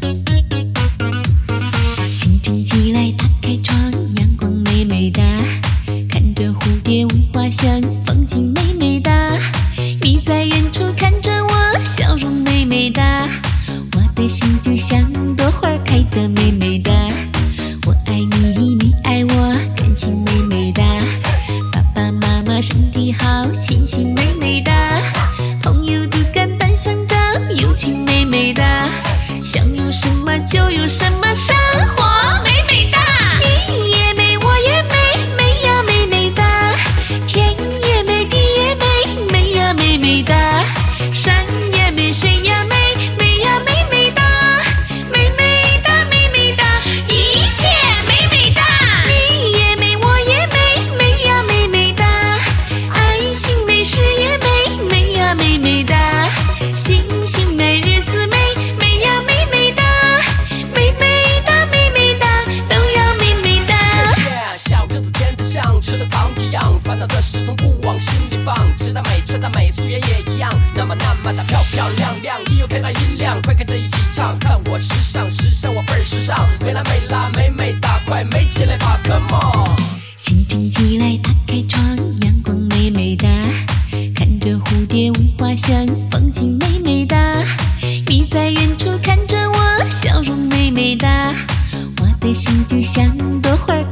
清晨起来打开窗，阳光美美哒，看着蝴蝶闻花香，风景美美哒。你在远处看着我，笑容美美哒，我的心就像朵花开得美美哒。我爱你，你爱我，感情美美哒。爸爸妈妈身体好，心情美美哒。朋友都肝胆相照，友情美美哒。想有什么就有什么，生活美美哒。你也美，我也美，美呀美美哒。天也美，地也美，美呀美美哒。山也美，水呀美，美呀美美哒。美美哒，美美哒，一切美美哒。你也美，我也美，美呀美美哒。爱情美，事业美，美呀美美哒。心情美，日子美，美呀美美哒。美美哒，美美哒，都要美美哒。 小日子甜得像吃了糖一样，烦恼的事从不往心里放。吃的美，穿的美，素颜也一样，那么的漂漂亮亮。你有太大音量，快跟着一起唱，看我时尚，时尚我倍儿时尚。美啦美啦，美美哒，快美起来吧 ，Come on！ 清晨起来打开窗，阳光美美哒，看着蝴蝶闻花香，风景美美哒。你在远处看着我，笑容美美哒，我的心就像朵花